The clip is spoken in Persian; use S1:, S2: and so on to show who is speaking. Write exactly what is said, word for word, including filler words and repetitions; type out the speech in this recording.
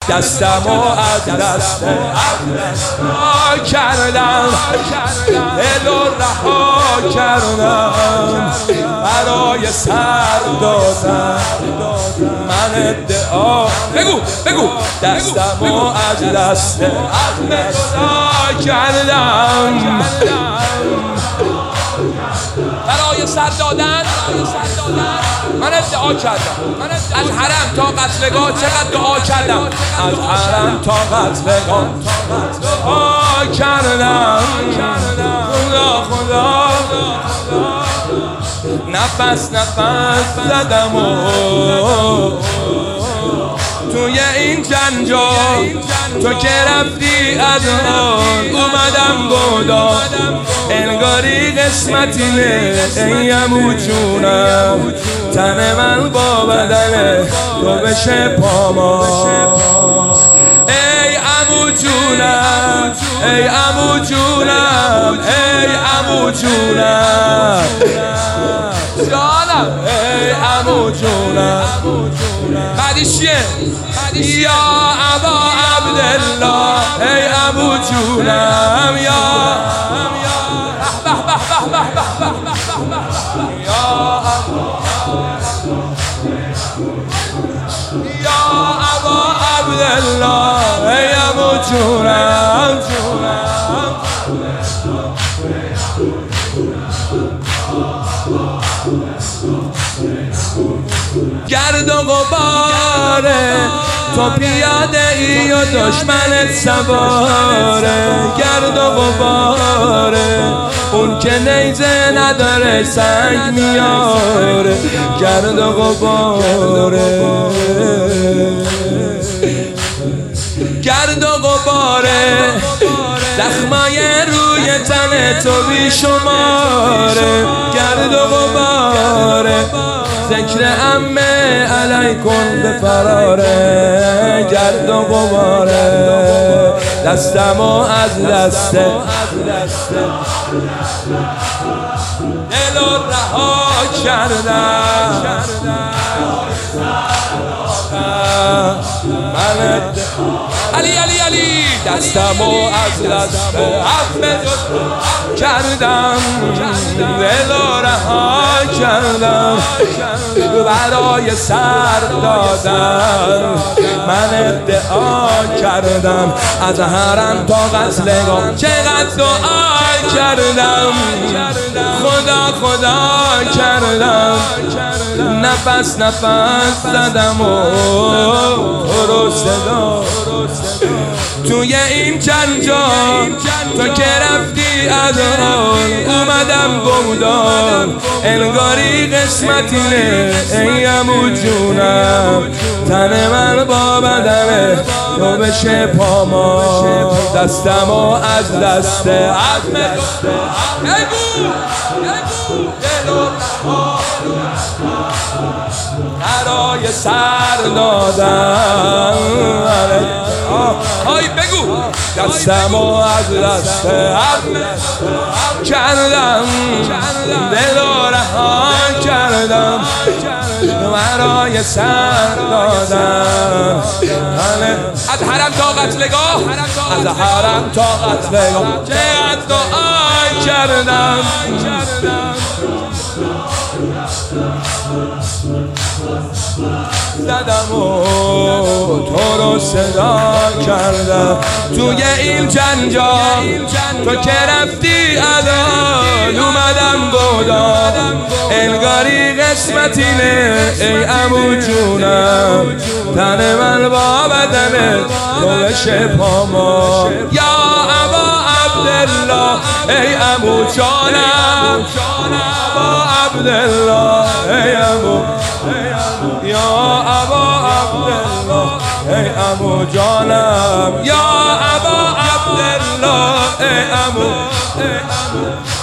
S1: دستمو از دست رها کردم، دل و رها کردم، برای سر دادم من ادعا. بگو بگو دستمو از دست رها کردم، برای سر دادن من ادعا کردم. از حرم تا قتلگاه چقدر دعا کردم، از حرم تا قتلگاه دعا کردم. خدا خدا نفس نفس زدم و توی این جنجال، تو که رفتی از آن اومدم گودار، انگاری قسمتی نه ای عمو جونم، تن من با بدن تو بشه پامال. ای عمو جونم، ای عمو جونم، ای عمو جونم جانم، ای عمو جونم. بعدیش چیه؟ یا ابا عبدالله، ای عمو جونم، یا به به به به به به، یا یا ابا عبدالله، ای عمو جونم. گرد و غباره تو پیاده ای و دشمنت سواره، گرد و غباره اون که نیزه نداره سنگ میاره، گرد و غباره گرد و غباره زخمای روی تن تو بی شماره، گرد و غباره ذکر عمه علیکم به فراره، گرد و غباره دستمو از دست دل و رها کردم من علی علی علی دستمو از دست عفو کردم، دل و رها کردم، برای سر دادم من ادعا کردم، از حرم تا قتلگاه چقدر دعا کردم، خدا خدا کردم، نفس نفس زدم و تو رو صدا توی این جنجال، تو که رفتی از آن اومدم گودار، انگاری قسمتی نه ای عمو جونم، تن من با بدن تو بشه پامال. دستمو از دست عزم بگو برای سر دادم، های بگو دستمو از دست عزم کردم، دل و رها کردم، برای سر دادم. از حرم تا قتلگاه، از حرم تا قتلگاه چقدر دعا کردم، زدم و تو رو صدا کردم توی این جنجال، تو که رفتی الان اومدم گودار، انگاری قسمتی نه ای عمو جونم، تن من با بدن تو بشه پامال. یا ابا عبدالله ای عمو جانم، ابا عبدالله ای عمو، یا ابا عبدالله ای عمو جانم، یا ابا عبدالله ای عمو.